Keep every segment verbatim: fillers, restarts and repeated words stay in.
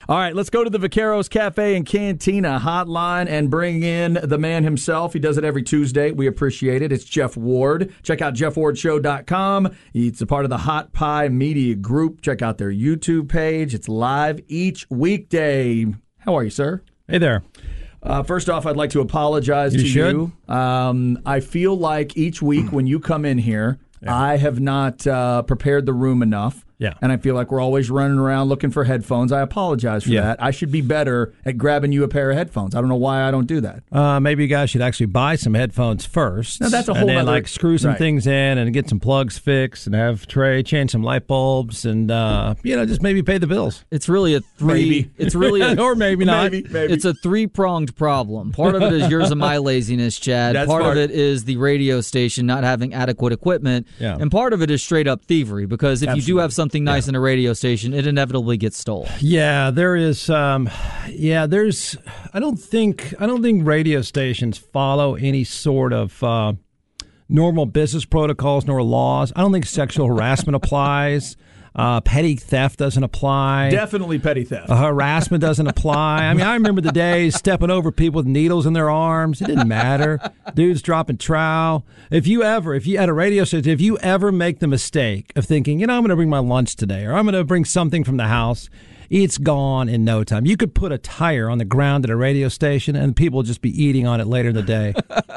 All right, let's go to the Vaqueros Cafe and Cantina hotline and bring in the man himself. He does it every Tuesday. We appreciate it. It's Jeff Ward. Check out jeff ward show dot com. It's a part of the Hot Pie Media Group. Check out their YouTube page. It's live each weekday. How are you, sir? Hey there. Uh, first off, I'd like to apologize you to should. you. Um, I feel like each week when you come in here, yeah. I have not uh, prepared the room enough. Yeah. And I feel like we're always running around looking for headphones. I apologize for yeah. that. I should be better at grabbing you a pair of headphones. I don't know why I don't do that. Uh, maybe you guys should actually buy some headphones first. No, that's a whole And then, other, like, screw some right. things in and get some plugs fixed and have Trey change some light bulbs and, uh, you know, just maybe pay the bills. It's really a three. Maybe. It's really a, or maybe not. Maybe, maybe. It's a three-pronged problem. Part of it is yours and my laziness, Chad. That's part smart. of it is the radio station not having adequate equipment. Yeah. And part of it is straight-up thievery, because if Absolutely. you do have something nice Yeah. in a radio station, it inevitably gets stolen. Yeah, there is. Um, yeah, there's. I don't think. I don't think radio stations follow any sort of uh, normal business protocols nor laws. I don't think sexual harassment applies. Uh, petty theft doesn't apply. Definitely petty theft. Uh, harassment doesn't apply. I mean, I remember the days stepping over people with needles in their arms. It didn't matter. Dudes dropping trowel. If you ever, if you at a radio station, if you ever make the mistake of thinking, you know, I'm going to bring my lunch today, or I'm going to bring something from the house, it's gone in no time. You could put a tire on the ground at a radio station, and people will just be eating on it later in the day.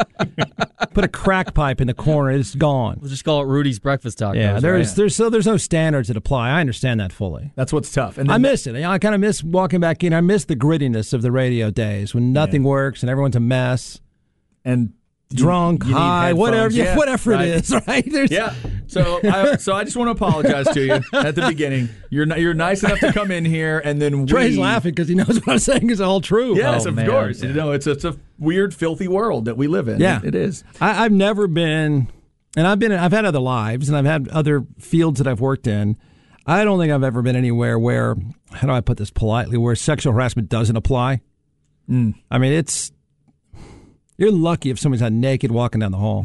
Put a crack pipe in the corner, it's gone. We'll just call it Rudy's Breakfast Tacos. Yeah, there's right? there's so there's no standards that apply. I understand that fully. That's what's tough. And then, I miss it. You know, I kind of miss walking back in. I miss the grittiness of the radio days when nothing Yeah. works and everyone's a mess, and drunk, you need high, headphones. whatever, Yeah, whatever right. it is. Right? There's, Yeah. So I, so I just want to apologize to you at the beginning. You're n- you're nice enough to come in here, and then we, Trey's laughing because he knows what I'm saying is all true. Yes, Oh, of man. course. Yeah. You know, it's it's a weird, filthy world that we live in. Yeah. it is. I, I've never been, and I've been, I've had other lives, and I've had other fields that I've worked in. I don't think I've ever been anywhere where, how do I put this politely, where sexual harassment doesn't apply. Mm. I mean, it's, you're lucky if somebody's not naked walking down the hall.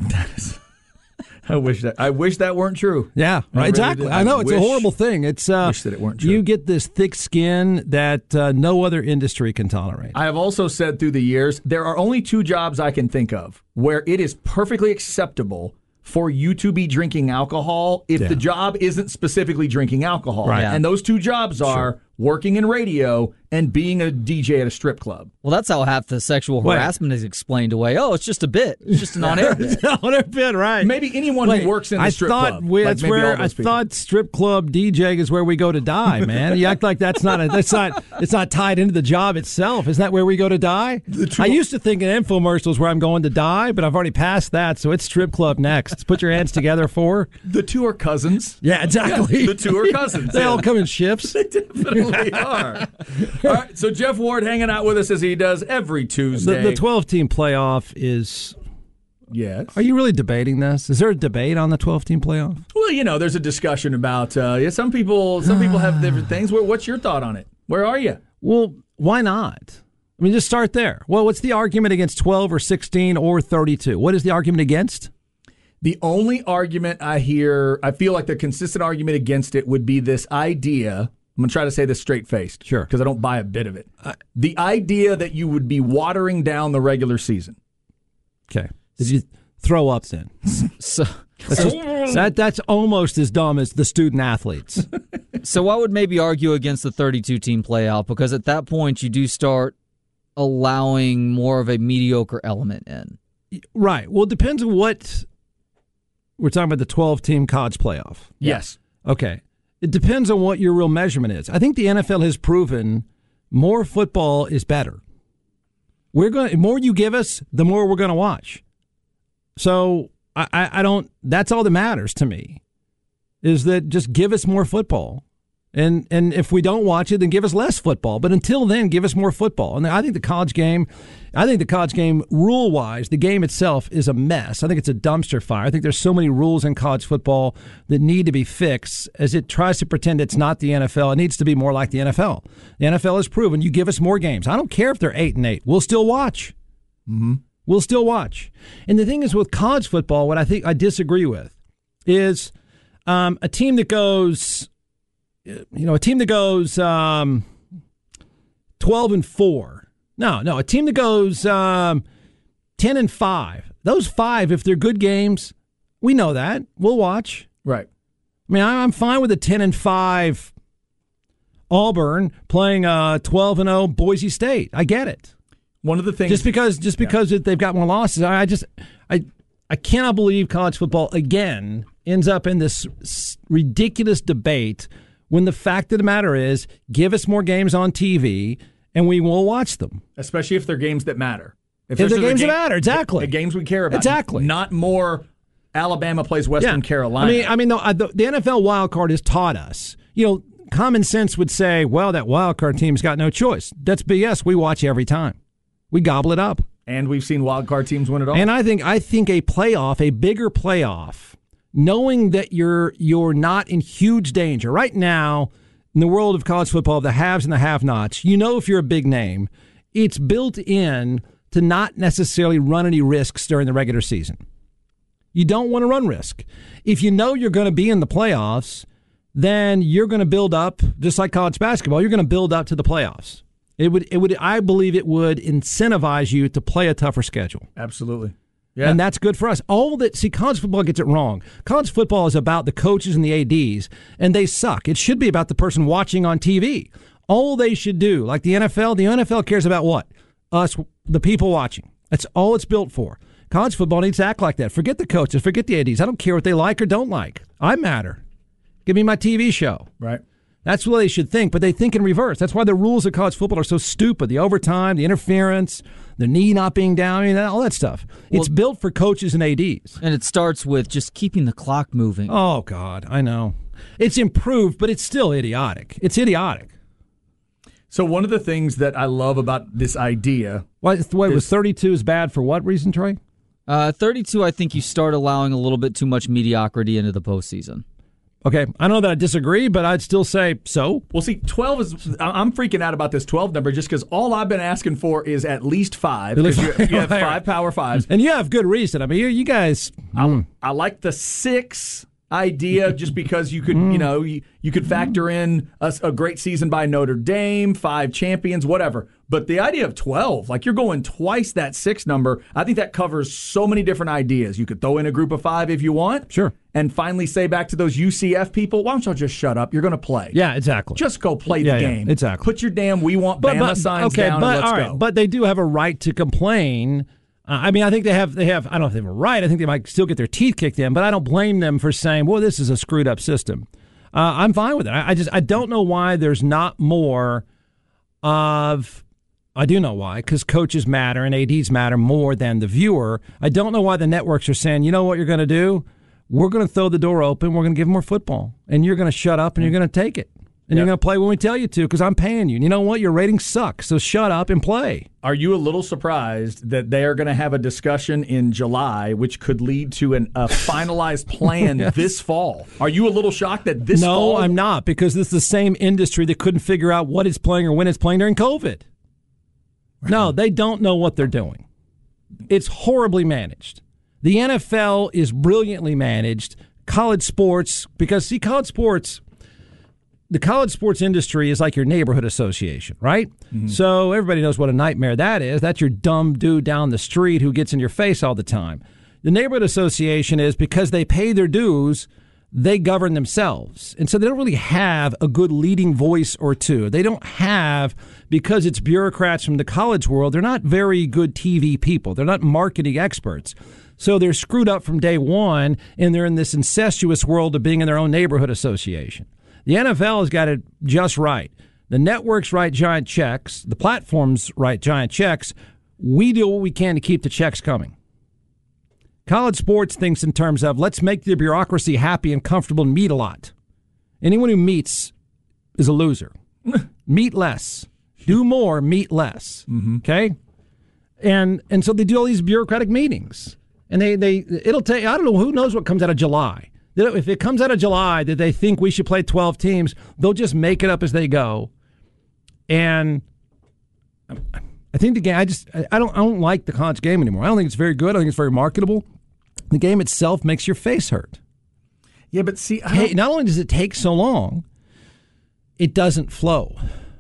I wish that I wish that weren't true. Yeah, I right, really exactly. did. I know I it's a wish- horrible thing. It's uh, wish that it weren't true. You get this thick skin that uh, no other industry can tolerate. I have also said through the years, there are only two jobs I can think of where it is perfectly acceptable for you to be drinking alcohol if Yeah. the job isn't specifically drinking alcohol. Right. Yeah. And those two jobs are working in radio and being a D J at a strip club. Well, that's how half the sexual Wait. harassment is explained away. Oh, it's just a bit. It's just an on-air bit. On a bit, right? Maybe anyone Wait, who works in the I strip thought club. we- like that's maybe all where I those people. thought strip club DJing is where we go to die, man. You act like that's not a, that's not it's not tied into the job itself. Isn't that where we go to die? I used to think an infomercial is where I'm going to die, but I've already passed that, so it's strip club next. Put your hands together for. The two are cousins. Yeah, exactly. The two are cousins. They all come in shifts. They definitely are. All right, so Jeff Ward hanging out with us as he does every Tuesday. The, the twelve-team playoff is. Yes. Are you really debating this? Is there a debate on the twelve-team playoff? Well, you know, there's a discussion about uh, yeah, some people. Some people have different things. Where, what's your thought on it? Where are you? Well, why not? I mean, just start there. Well, what's the argument against twelve or sixteen or thirty-two? What is the argument against? The only argument I hear, I feel like the consistent argument against it would be this idea. I'm going to try to say this straight-faced. Sure. Because I don't buy a bit of it. The idea that you would be watering down the regular season. Okay. Did you throw up then? So, That's, just, that, that's almost as dumb as the student athletes. so I would maybe argue against the thirty-two team playoff, because at that point you do start allowing more of a mediocre element in. Right. Well, it depends on what we're talking about, the twelve-team college playoff. Yes. Okay. It depends on what your real measurement is. I think the N F L has proven more football is better. We're going the more you give us, the more we're going to watch. So I, I, I don't. That's all that matters to me. Is that just give us more football, and and if we don't watch it, then give us less football. But until then, give us more football. And I think the college game, I think the college game rule wise, the game itself is a mess. I think it's a dumpster fire. I think there's so many rules in college football that need to be fixed. As it tries to pretend it's not the N F L, it needs to be more like the N F L. The N F L has proven you give us more games. I don't care if they're eight and eight. We'll still watch. Mm-hmm. We'll still watch. And the thing is with college football, what I think I disagree with is um, a team that goes, you know, a team that goes um, twelve and four. No, no, a team that goes um, ten and five. Those five, if they're good games, we know that. We'll watch. Right. I mean, I'm fine with a ten and five Auburn playing uh twelve and oh Boise State. I get it. One of the things just because just because yeah. they've got more losses, I just I I cannot believe college football again ends up in this ridiculous debate when the fact of the matter is, give us more games on T V and we will watch them, especially if they're games that matter. If, if they're games game, that matter, exactly. The, the games we care about, exactly. Not more. Alabama plays Western yeah. Carolina. I mean, I mean, the, the, the N F L wild card has taught us. You know, common sense would say, well, that wild card team's got no choice. That's B S. We watch every time. We gobble it up. And we've seen wild card teams win it all. And I think I think a playoff, a bigger playoff, knowing that you're you're not in huge danger right now in the world of college football, the haves and the have-nots. You know, if you're a big name, it's built in to not necessarily run any risks during the regular season. You don't want to run risk. If you know you're going to be in the playoffs, then you're going to build up, just like college basketball, you're going to build up to the playoffs. It would, it would, I believe it would incentivize you to play a tougher schedule. Absolutely. Yeah. And that's good for us. All that, see, college football gets it wrong. College football is about the coaches and the A Ds, and they suck. It should be about the person watching on T V. All they should do, like the N F L, the N F L cares about what? Us, the people watching. That's all it's built for. College football needs to act like that. Forget the coaches. Forget the A Ds. I don't care what they like or don't like. I matter. Give me my T V show. Right. That's what they should think, but they think in reverse. That's why the rules of college football are so stupid. The overtime, the interference, the knee not being down, I mean, all that stuff. Well, it's built for coaches and A Ds. And it starts with just keeping the clock moving. Oh, God, I know. It's improved, but it's still idiotic. It's idiotic. So one of the things that I love about this idea... What, what was thirty-two is bad for what reason, Trey? Uh, thirty-two, I think you start allowing a little bit too much mediocrity into the postseason. Okay, I know that I disagree, but I'd still say so. Well, see, twelve is... I'm freaking out about this twelve number just because all I've been asking for is at least five. Because you, you have five power fives. And you have good reason. I mean, you, you guys... Mm. I, I like the six idea just because you could, mm. you know, you, you could factor in a, a great season by Notre Dame, five champions, whatever. But the idea of twelve, like you're going twice that six number, I think that covers so many different ideas. You could throw in a group of five if you want. Sure. And finally say back to those U C F people, why don't y'all just shut up? You're going to play. Yeah, exactly. Just go play yeah, the yeah, game. Exactly. Put your damn we want Bama but, but, signs okay, down but, and let's all right, go. But they do have a right to complain. Uh, I mean, I think they have, they have, I don't know if they have a right. I think they might still get their teeth kicked in, but I don't blame them for saying, well, this is a screwed up system. Uh, I'm fine with it. I, I just, I don't know why there's not more of, I do know why, because coaches matter and A Ds matter more than the viewer. I don't know why the networks are saying, you know what you're going to do? We're going to throw the door open. We're going to give them more football. And you're going to shut up and you're going to take it. And yep. you're going to play when we tell you to because I'm paying you. And you know what? Your ratings suck, so shut up and play. Are you a little surprised that they are going to have a discussion in July which could lead to an, a finalized plan yes. this fall? Are you a little shocked that this no, fall? No, I'm not, because this is the same industry that couldn't figure out what it's playing or when it's playing during COVID. Right. No, they don't know what they're doing. It's horribly managed. The N F L is brilliantly managed. College sports, because, see, college sports... The college sports industry is like your neighborhood association, right? Mm-hmm. So everybody knows what a nightmare that is. That's your dumb dude down the street who gets in your face all the time. The neighborhood association is because they pay their dues, they govern themselves. And so they don't really have a good leading voice or two. They don't have, because it's bureaucrats from the college world, they're not very good T V people. They're not marketing experts. So they're screwed up from day one, and they're in this incestuous world of being in their own neighborhood association. The N F L has got it just right. The networks write giant checks. The platforms write giant checks. We do what we can to keep the checks coming. College sports thinks in terms of, let's make the bureaucracy happy and comfortable and meet a lot. Anyone who meets is a loser. Meet less. Do more, meet less. Mm-hmm. Okay? And and so they do all these bureaucratic meetings. And they, they it'll take, I don't know, who knows what comes out of July. If it comes out of July that they think we should play twelve teams, they'll just make it up as they go. And I think the game, I just, I don't, I don't like the college game anymore. I don't think it's very good. I think it's very marketable. The game itself makes your face hurt. Yeah, but see, I hey, not only does it take so long, it doesn't flow.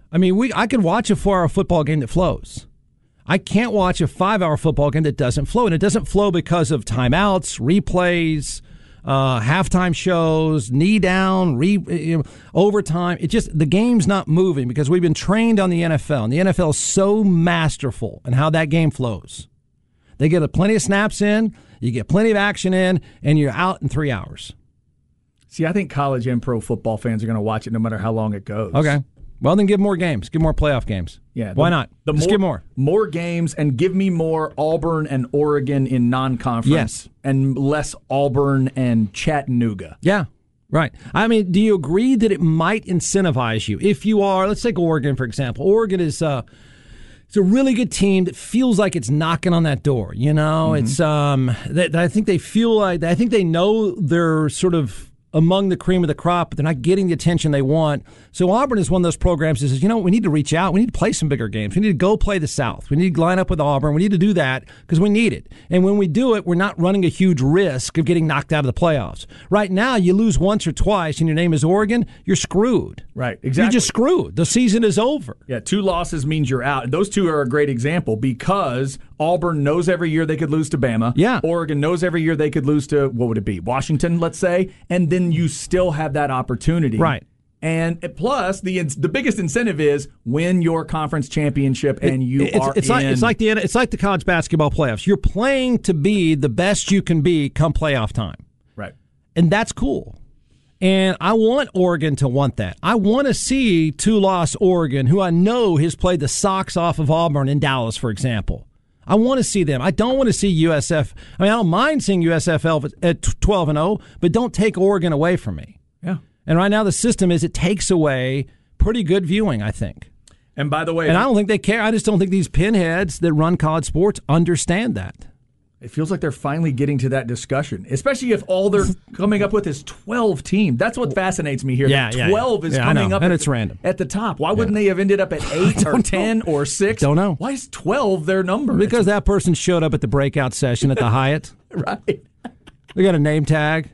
I mean, we I could watch a four-hour football game that flows. I can't watch a five-hour football game that doesn't flow, and it doesn't flow because of timeouts, replays, uh, halftime shows, knee down, re, you know, overtime. It just the game's not moving because we've been trained on the N F L, and the N F L is so masterful in how that game flows. They get a plenty of snaps in, you get plenty of action in, and you're out in three hours. See, I think college and pro football fans are going to watch it no matter how long it goes. Okay. Well, then give more games. Give more playoff games. Yeah. Why not? The Just more, give more. More games, and give me more Auburn and Oregon in non-conference. Yes. And less Auburn and Chattanooga. Yeah. Right. I mean, do you agree that it might incentivize you? If you are, let's take Oregon, for example. Oregon is uh, it's a really good team that feels like it's knocking on that door. You know, mm-hmm. it's um, that I think they feel like, I think they know they're sort of among the cream of the crop, but they're not getting the attention they want. So Auburn is one of those programs that says, you know, we need to reach out. We need to play some bigger games. We need to go play the South. We need to line up with Auburn. We need to do that because we need it. And when we do it, we're not running a huge risk of getting knocked out of the playoffs. Right now, you lose once or twice and your name is Oregon, you're screwed. Right, exactly. You're just screwed. The season is over. Yeah, two losses means you're out. And those two are a great example because Auburn knows every year they could lose to Bama. Yeah. Oregon knows every year they could lose to, what would it be, Washington, let's say. And then you still have that opportunity. Right. And plus, the the biggest incentive is win your conference championship, and you it's, are it's in. Like, it's like the it's like the college basketball playoffs. You're playing to be the best you can be come playoff time. Right. And that's cool. And I want Oregon to want that. I want to see two-loss Oregon, who I know has played the socks off of Auburn in Dallas, for example. I want to see them. I don't want to see U S F. I mean, I don't mind seeing U S F L at twelve and oh, but don't take Oregon away from me. Yeah. And right now the system is it takes away pretty good viewing, I think. And by the way, and I don't think they care. I just don't think these pinheads that run college sports understand that. It feels like they're finally getting to that discussion, especially if all they're coming up with is twelve teams. That's what fascinates me here. Yeah, that twelve yeah, yeah. is yeah, coming up and at, it's random. at the top. Why wouldn't yeah. they have ended up at eight or ten or six? Don't know. Why is twelve their number? Because it's, that person showed up at the breakout session at the Hyatt. Right. We got a name tag.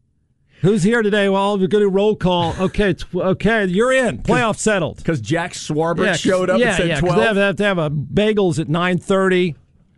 Who's here today? Well, we're going to roll call. Okay, tw- okay, you're in. Playoff settled. Because Jack Swarbrick yeah, showed up yeah, and said yeah, twelve. They have, they have to have a bagels at nine thirty.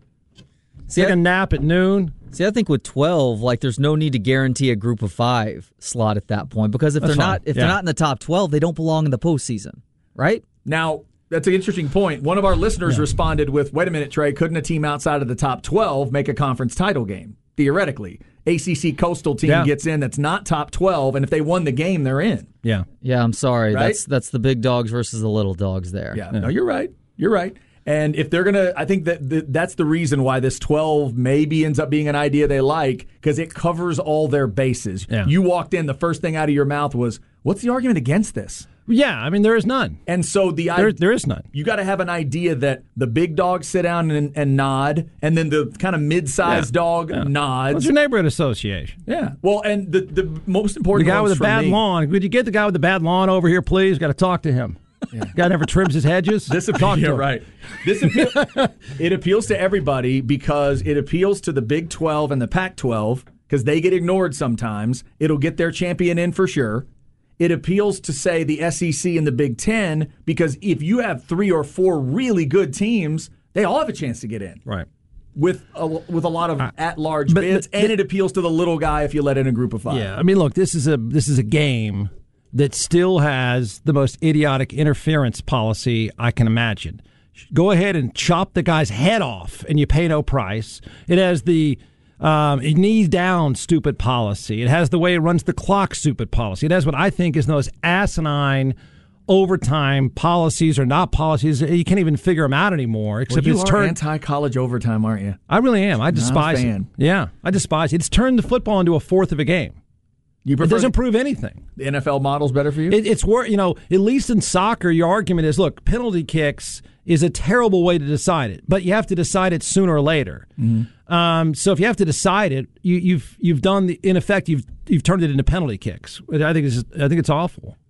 Take a nap at noon. See, I think with twelve, like there's no need to guarantee a group of five slot at that point because if That's they're fine. not if yeah. they're not in the top twelve, they don't belong in the postseason, right? Now, that's an interesting point. One of our listeners Yeah. responded with, wait a minute, Trey, couldn't a team outside of the top twelve make a conference title game? Theoretically. A C C Coastal team Yeah. gets in that's not top twelve, and if they won the game, they're in. Yeah. Yeah, I'm sorry. Right? That's that's the big dogs versus the little dogs there. Yeah, no, you're right. You're right. And if they're going to, I think that th- that's the reason why this twelve maybe ends up being an idea they like, because it covers all their bases. Yeah. You walked in, the first thing out of your mouth was, what's the argument against this? Yeah, I mean, there is none. And so the There, there is none. you got to have an idea that the big dogs sit down and, and nod, and then the kind of mid-sized Yeah. dog Yeah. nods. What's your neighborhood association? Yeah. Well, and the, the most The important guy ones with the for bad me, lawn. Would you get the guy with the bad lawn over here, please? Got to talk to him. Yeah. Guy never trims his hedges. This talk appeals, to yeah, him. right. This appeal, it appeals to everybody because it appeals to the Big twelve and the Pac twelve because they get ignored sometimes. It'll get their champion in for sure. It appeals to, say, the S E C and the Big Ten because if you have three or four really good teams, they all have a chance to get in. Right. With a, with a lot of Uh, at-large but- bids, but- and it appeals to the little guy if you let in a group of five. Yeah, I mean, look, this is a this is a game that still has the most idiotic interference policy I can imagine. Go ahead and chop the guy's head off, and you pay no price. It has the um, knees down stupid policy. It has the way it runs the clock stupid policy. It has what I think is the most asinine overtime policies or not policies. You can't even figure them out anymore. Except well, you it's are turned. anti-college overtime, aren't you? I really am. I despise Not a it. fan. Yeah, I despise it. It's turned the football into a fourth of a game. You It prefer doesn't prove anything. the N F L model's better for you? It, it's wor- you know, at least in soccer, your argument is, look, penalty kicks is a terrible way to decide it, but you have to decide it sooner or later. Mm-hmm. Um, so if you have to decide it, you, you've you've done the in effect you've you've turned it into penalty kicks. I think it's I think it's awful.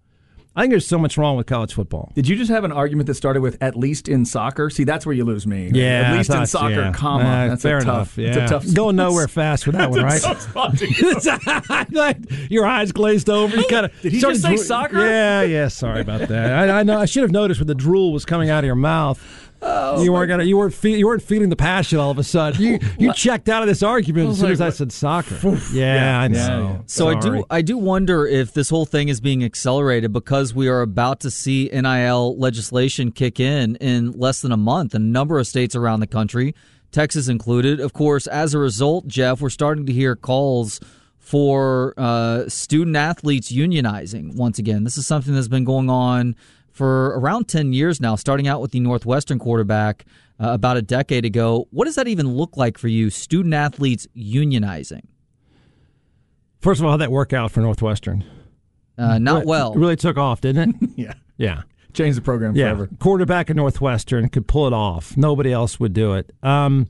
I think there's so much wrong with college football. Did you just have an argument that started with "at least in soccer"? See, that's where you lose me. Yeah, at least thought, in soccer, yeah. comma. Uh, that's fair a tough. enough. Yeah. It's a tough. Going nowhere fast with that one, right? Your eyes glazed over. You kinda Did he just say dro- soccer? Yeah, yeah. Sorry about that. I, I know. I should have noticed when the drool was coming out of your mouth. Oh, you weren't gonna. You weren't. Fe- you weren't feeling the passion all of a sudden. You you checked out of this argument as soon like, as I said soccer. Yeah, yeah, I know. yeah. So Sorry. I do I do wonder if this whole thing is being accelerated because we are about to see N I L legislation kick in in less than a month in a number of states around the country, Texas included. Of course, as a result, Jeff, we're starting to hear calls for uh, student athletes unionizing once again. This is something that's been going on for around ten years now, starting out with the Northwestern quarterback uh, about a decade ago. What does that even look like for you, student athletes unionizing? First of all, how'd that work out for Northwestern? Uh, not well. It really took off, didn't it? Yeah. Yeah. Changed the program Yeah. forever. Quarterback at Northwestern could pull it off. Nobody else would do it. Um,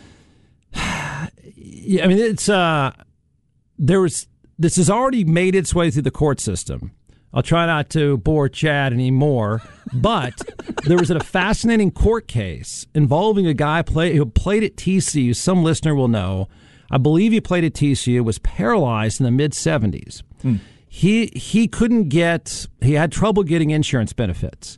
yeah, I mean, it's uh, there was this has already made its way through the court system. I'll try not to bore Chad anymore, but there was a fascinating court case involving a guy play, who played at T C U. Some listener will know. I believe he played at T C U, was paralyzed in the mid-seventies. Mm. He he couldn't get, he had trouble getting insurance benefits.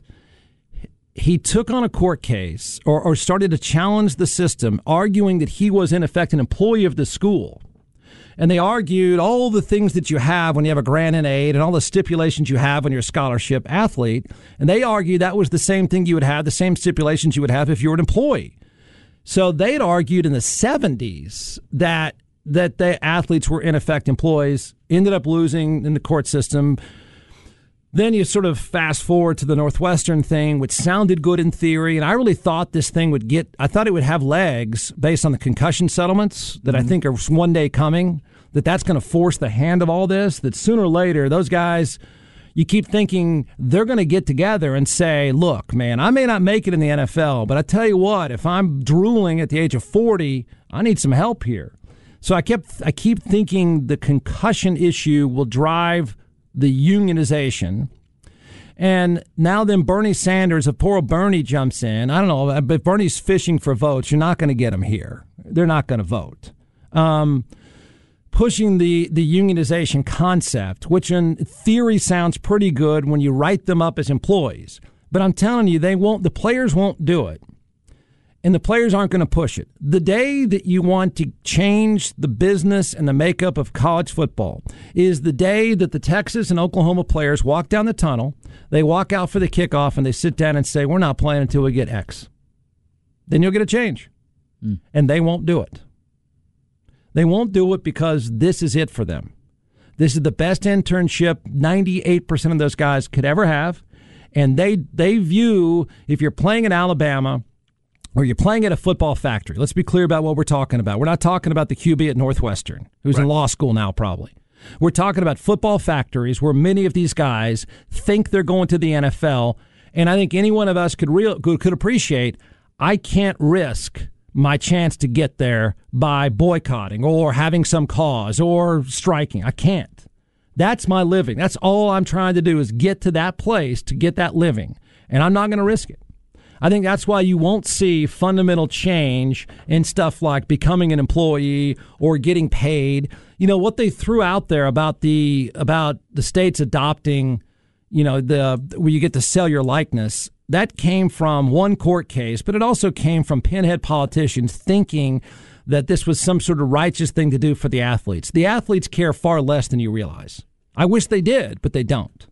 He took on a court case or, or started to challenge the system, arguing that he was, in effect, an employee of the school. And they argued all the things that you have when you have a grant and aid and all the stipulations you have when you're a scholarship athlete. And they argued that was the same thing you would have, the same stipulations you would have if you were an employee. So they'd argued in the seventies that that the athletes were, in effect, employees, ended up losing in the court system. Then you sort of fast forward to the Northwestern thing, which sounded good in theory, and I really thought this thing would get, I thought it would have legs based on the concussion settlements that mm-hmm. I think are one day coming, that that's going to force the hand of all this, that sooner or later, those guys, you keep thinking they're going to get together and say, look, man, I may not make it in the N F L, but I tell you what, if I'm drooling at the age of forty, I need some help here. So I kept, I keep thinking the concussion issue will drive the unionization. And now then Bernie Sanders, if poor Bernie jumps in, I don't know, but if Bernie's fishing for votes, you're not going to get him here. They're not going to vote. Um, pushing the, the unionization concept, which in theory sounds pretty good when you write them up as employees. But I'm telling you, they won't, the players won't do it. And the players aren't going to push it. The day that you want to change the business and the makeup of college football is the day that the Texas and Oklahoma players walk down the tunnel, they walk out for the kickoff, and they sit down and say, we're not playing until we get X. Then you'll get a change. Mm. And they won't do it. They won't do it because this is it for them. This is the best internship ninety-eight percent of those guys could ever have. And they they view, if you're playing in Alabama, or you're playing at a football factory. Let's be clear about what we're talking about. We're not talking about the Q B at Northwestern, who's right. in law school now probably. We're talking about football factories where many of these guys think they're going to the N F L, and I think any one of us could real, could appreciate I can't risk my chance to get there by boycotting or having some cause or striking. I can't. That's my living. That's all I'm trying to do is get to that place to get that living, and I'm not going to risk it. I think that's why you won't see fundamental change in stuff like becoming an employee or getting paid. You know, what they threw out there about the about the states adopting, you know, the where you get to sell your likeness, that came from one court case, but it also came from pinhead politicians thinking that this was some sort of righteous thing to do for the athletes. The athletes care far less than you realize. I wish they did, but they don't.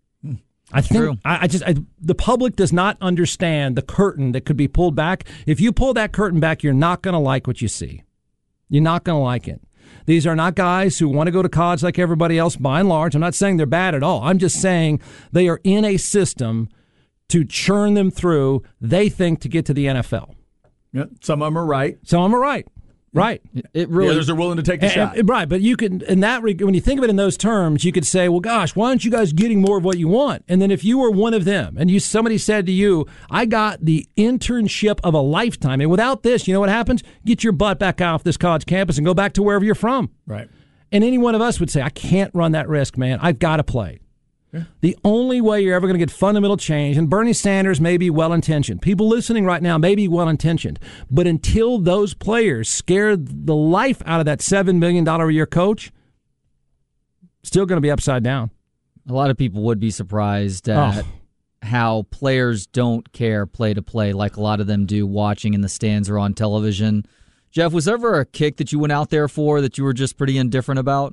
I think True. I, I just I, the public does not understand the curtain that could be pulled back. If you pull that curtain back, you're not going to like what you see. You're not going to like it. These are not guys who want to go to college like everybody else, by and large. I'm not saying they're bad at all. I'm just saying they are in a system to churn them through, they think, to get to the N F L. Yeah, some of them are right. Some of them are right. Right. It really, the others are willing to take the and, shot. And, right, but you can, in that, when you think of it in those terms, you could say, well, gosh, why aren't you guys getting more of what you want? And then if you were one of them, and you somebody said to you, I got the internship of a lifetime, and without this, you know what happens? Get your butt back off this college campus and go back to wherever you're from. Right. And any one of us would say, I can't run that risk, man. I've got to play. The only way you're ever going to get fundamental change, and Bernie Sanders may be well-intentioned. People listening right now may be well-intentioned. But until those players scare the life out of that seven million dollars a year coach, still going to be upside down. A lot of people would be surprised at oh. how players don't care play to play like a lot of them do watching in the stands or on television. Jeff, was there ever a kick that you went out there for that you were just pretty indifferent about?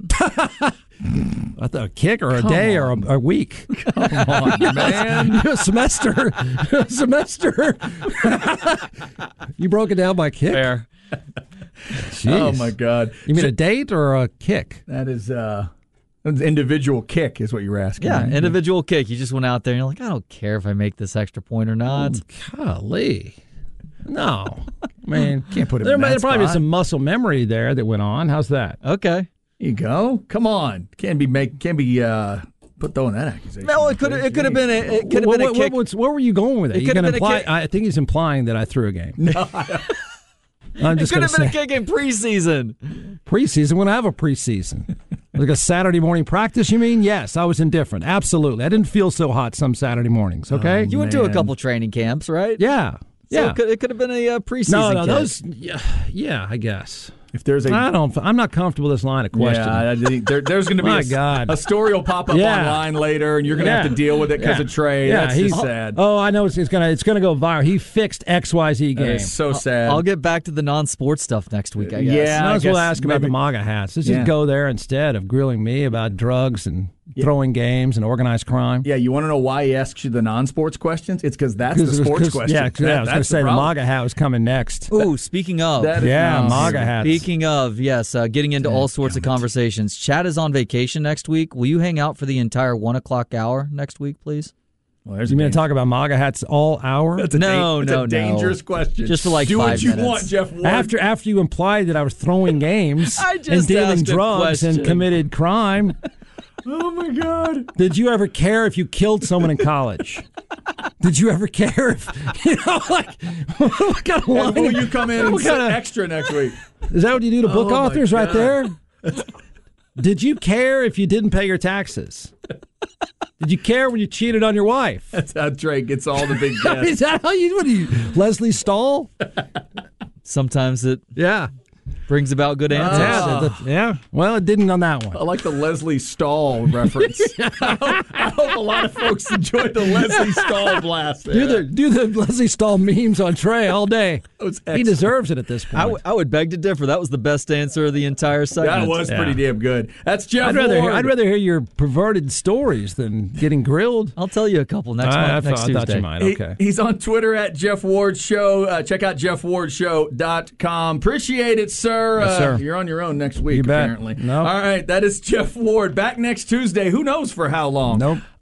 I thought a kick or a Come day on. or a, a week. Come on, man. a semester. a semester. You broke it down by kick? Fair. Jeez. Oh, my God. You mean so, a date or a kick? That is uh, an individual kick is what you were asking. Yeah, right? individual kick. You just went out there and you're like, I don't care if I make this extra point or not. Oh, golly. No. Man, can't put it there in that There probably spot. some muscle memory there that went on. How's that? Okay. Here you go. Come on. Can't be make can't be uh put throwing that accusation. No, it could it could have been a it could have what, been a what, kick. What, where were you going with it? It you could can have been imply, a kick. I think he's implying that I threw a game. No. I'm just it could have been say, a kick in preseason. Preseason? When I have a preseason. Like a Saturday morning practice, you mean? Yes, I was indifferent. Absolutely. I didn't feel so hot some Saturday mornings, okay? Oh, you went man. to a couple training camps, right? Yeah. So yeah. it could, it could have been a uh, preseason No, no, kick. those, yeah, yeah, I guess. If there's a, I don't. I'm not comfortable with this line of questioning. Yeah, I think there, there's going to be My a, God. a story will pop up Yeah. online later, and you're going to Yeah. have to deal with it because Yeah. of Trey. Yeah, That's he's just sad. Oh, I know it's, it's gonna it's gonna go viral. He fixed X Y Z That game. is so sad. I'll get back to the non-sports stuff next week, I guess. Yeah. Might I as well guess ask about maybe- the MAGA hats. Let's Yeah. just go there instead of grilling me about drugs and Yeah. throwing games and organized crime. Yeah, you want to know why he asks you the non-sports questions? It's because that's the sports question. Yeah, 'cause That- I was going to that's say the, problem. MAGA hat was coming next. Ooh, speaking of. That is Yeah, no. MAGA hats. Speaking of, yes, uh, getting into all sorts of conversations. Chad is on vacation next week. Will you hang out for the entire one o'clock hour next week, please? Well, there's You a mean danger- to talk about MAGA hats all hour? That's a No, da- no, that's a no. dangerous question. Just for like Do five what you minutes. want, Jeff Ward. After after you implied that I was throwing games I just and dealing asked a drugs and question. committed crime, Oh, my God. did you ever care if you killed someone in college? Did you ever care if, you know, like, what kind of And line? will you come in and what sit kinda- extra next week? Is that what you do to book Oh, my authors right God. there? Did you care if you didn't pay your taxes? Did you care when you cheated on your wife? That's how Trey gets all the big I mean, guests. is that how you, what are you, Leslie Stahl? Sometimes it Yeah. brings about good answers. Yeah, the- the- yeah. Well, it didn't on that I one. like the Leslie Stahl reference. I, hope, I hope a lot of folks enjoyed the Leslie Stahl blast. Do the do the Leslie Stahl memes on Trey all day. That was He excellent. deserves it at this I, point. w- I would beg to differ. That was the best answer of the entire segment. That was Yeah. pretty damn good. That's Jeff I'd rather Ward. I'd rather hear your perverted stories than getting grilled. I'll tell you a couple next I, month, I, next thought, I Tuesday. thought you might. He- Okay. he's on Twitter at Jeff Ward Show. Uh, check out jeff ward show dot com. Appreciate it, sir. Yes, Uh, sir. You're on your own next week, You bet. apparently. Nope. All right, that is Jeff Ward. Back next Tuesday. Who knows for how long? Nope.